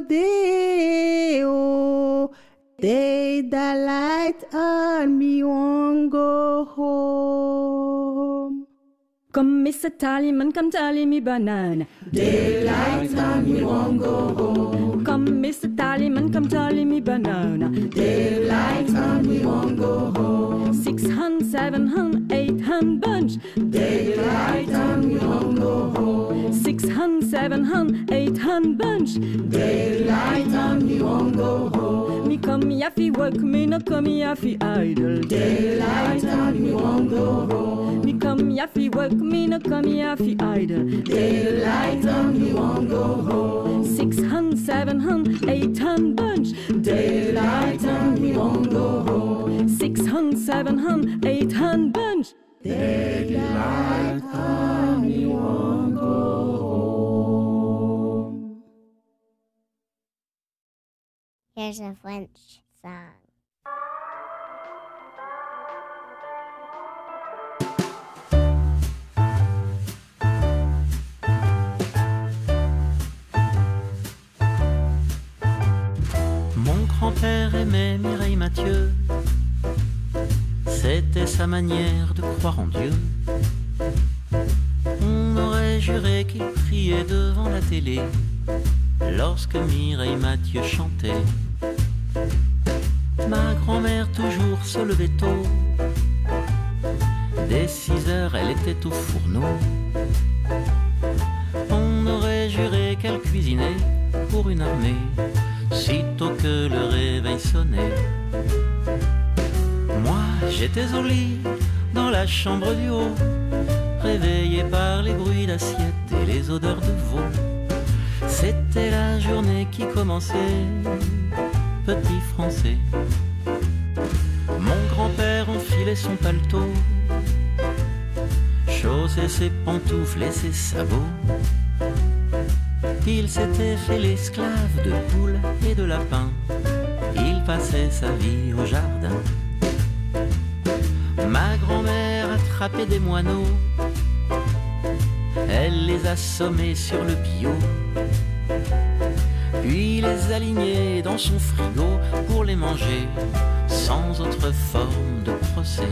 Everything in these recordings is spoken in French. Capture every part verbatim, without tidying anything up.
day, oh, day that light on me won't go home. Come Mister Tally, man, come tally me banana. Daylight and me won't go home. Come Mister Tally, man, come tally me banana. Daylight and me won't go home. Six hun, seven hun, eight hun bunch. Daylight and me won't go home. Six hun, seven hun, eight hun bunch. Daylight and me won't go home. Me come yaffy work, me no come yaffy idle. Daylight and me won't go home. Me come yaffy work, me no come yaffy idle. Daylight and me won't go home. Six hun, seven hun, eight hun bunch. Daylight and me won't go home. Six hun, seven hun, eight hun bunch. Daylight and me won't go home. Here's a French song. Mon grand-père aimait Mireille Mathieu. C'était sa manière de croire en Dieu. On aurait juré qu'il priait devant la télé lorsque Mireille Mathieu chantait. Ma grand-mère toujours se levait tôt. Dès six heures, elle était au fourneau. On aurait juré qu'elle cuisinait pour une armée sitôt que le réveil sonnait. Moi, j'étais au lit, dans la chambre du haut, réveillé par les bruits d'assiettes et les odeurs de veau. C'était la journée qui commençait, petit français. Mon grand-père enfilait son paletot, chaussait ses pantoufles et ses sabots. Il s'était fait l'esclave de poules et de lapins. Il passait sa vie au jardin. Ma grand-mère attrapait des moineaux. Elle les assommait sur le bio, puis les alignait dans son frigo pour les manger sans autre forme de procès.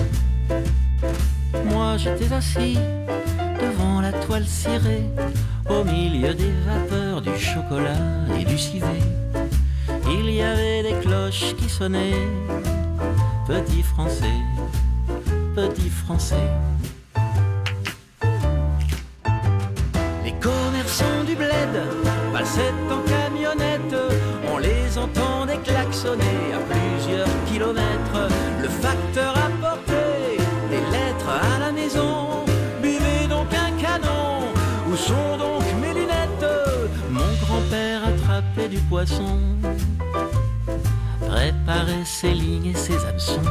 Moi j'étais assis devant la toile cirée, au milieu des vapeurs du chocolat et du civet. Il y avait des cloches qui sonnaient, petit français, petit français. Les commerçants du bled passaient en camionnette, on les entendait klaxonner à plusieurs kilomètres. Le facteur apportait des lettres à la maison. Buvez donc un canon, où sont donc mes lunettes? Mon grand-père attrapait du poisson, préparait ses lignes et ses hameçons.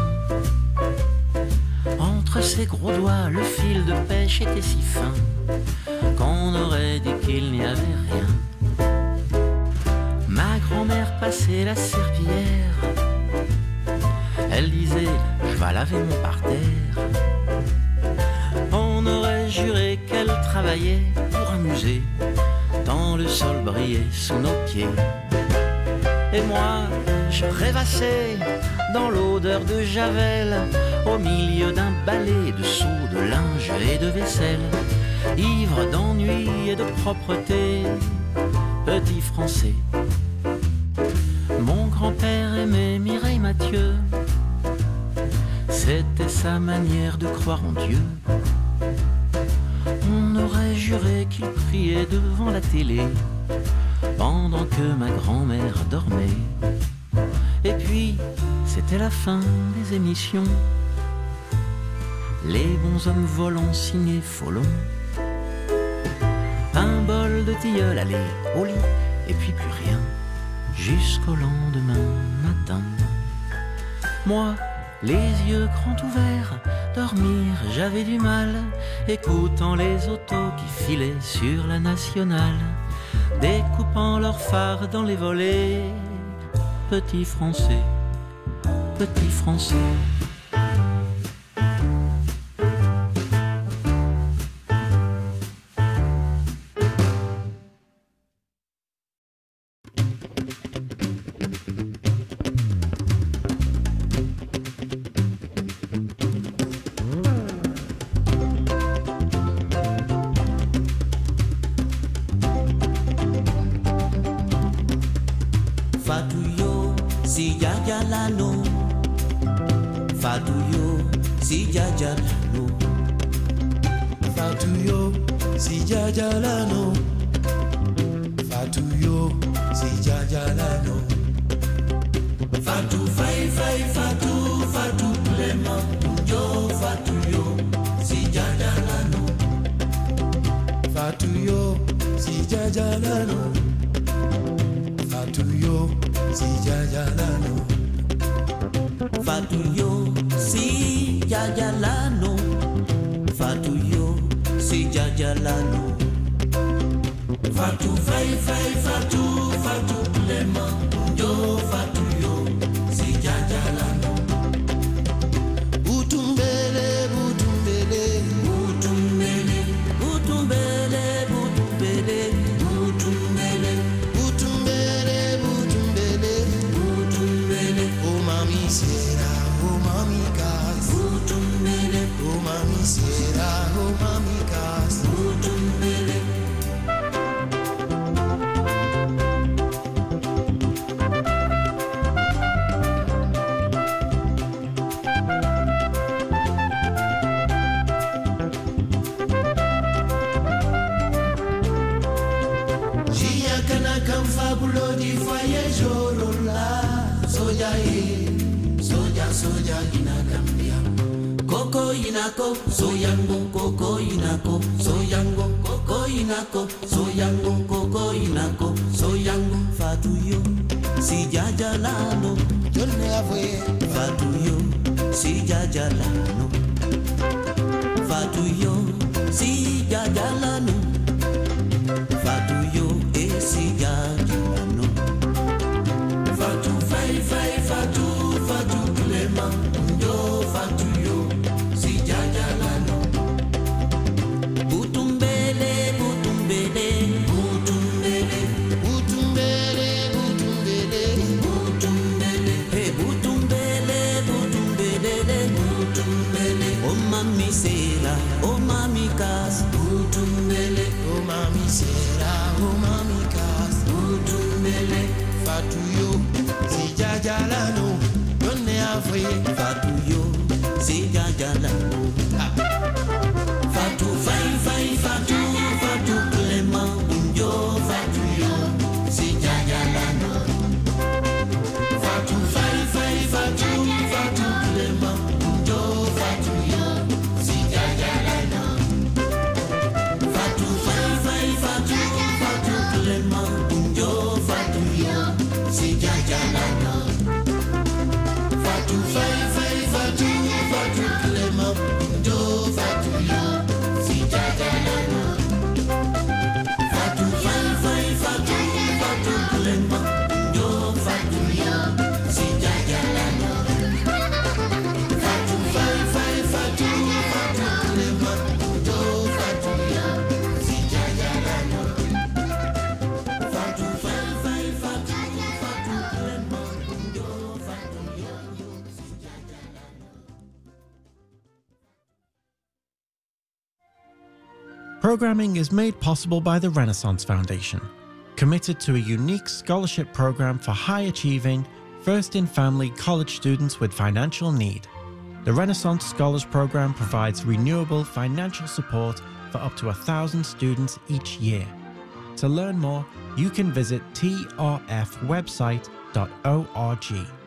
Entre ses gros doigts, le fil de pêche était si fin qu'on aurait dit qu'il n'y avait rien. Ma grand-mère passait la serpillière. Elle disait, je vais laver mon parterre. On aurait juré qu'elle travaillait pour un musée, tant le sol brillait sous nos pieds. Et moi, je rêvassais dans l'odeur de Javel, au milieu d'un balai de seaux, de linge et de vaisselle, ivre d'ennui et de propreté, petit français. Mon grand-père aimait Mireille Mathieu, c'était sa manière de croire en Dieu. On aurait juré qu'il priait devant la télé pendant que ma grand-mère dormait. Et puis, c'était la fin des émissions. Les bons hommes volants signés Folon. Un bol de tilleul, allez, au lit, et puis plus rien, jusqu'au lendemain matin. Moi, les yeux grands ouverts, dormir, j'avais du mal, écoutant les autos qui filaient sur la nationale, découpant leurs phares dans les volets. Petit français, petit français. Fatuyo si jajalano, Fatuyo si jajalano, Fatuyo si jajalano, Fatuyo si jajalano, Fatu fai fai fatu fatu plema jo Fatuyo si jajalano, Fatuyo si jajalano, Fatuyo si jajalano, Fatuyo si jajalano, Fatuyo si jajalano, Fatu fai fai fatu fatu plema jo Fatuyo si jajalano, Butumbele, butumbele, Butumbele, butumbele, butumbele, butumbele, butumbele, butumbele, butumbele, oh mami sera, oh mami kas, butumbele, oh mami sera, oh mami kas, butumbele. Jia kana kamfabulo di foye jorola, soja e, soja soja inakambia. Koko inako, soyango, koko inako, soyango, koko inako, soyango, koko inako, soyango, Fatuyo si jajalano, Jonne avoye, Fatuyo si jajalano, Fatuyo si jajalano, Fatuyo e si jajalano, Fatu fai fai fatu fatu plema jo Fatuyo si jajalano, Butumbele butumbele butumbele butumbele, butumbele, butumbele hey butumbele butumbele butumbele oh mami sera oh mami kas butumbele oh mami sera, oh mami kas, butumbele Fatuyo si jajalano, Jonne avoye, Fatuyo si jajalano, Fatu fai fai fatu fatu plema jo Fatuyo si jajalano, Fatu fai fai fatu fatu plema jo Fatuyo si jajalano, Fatu fai fai fatu fatu plema jo Fatuyo si jajalano, Fatu fai fai fatu fatu plema, jo Fatuyo si jajalano, Fatu fai fai fatu fatu plema jo Fatuyo si jajalano, Fatu fai fai fatu fatu plema jo Fatuyo si jajalano, Fatu fai fai fatu fatu plema jo Fatuyo si jajalano. Programming is made possible by the Renaissance Foundation, committed to a unique scholarship program for high-achieving, first-in-family college students with financial need. The Renaissance Scholars Program provides renewable financial support for up to a thousand students each year. To learn more, you can visit t r f website dot org.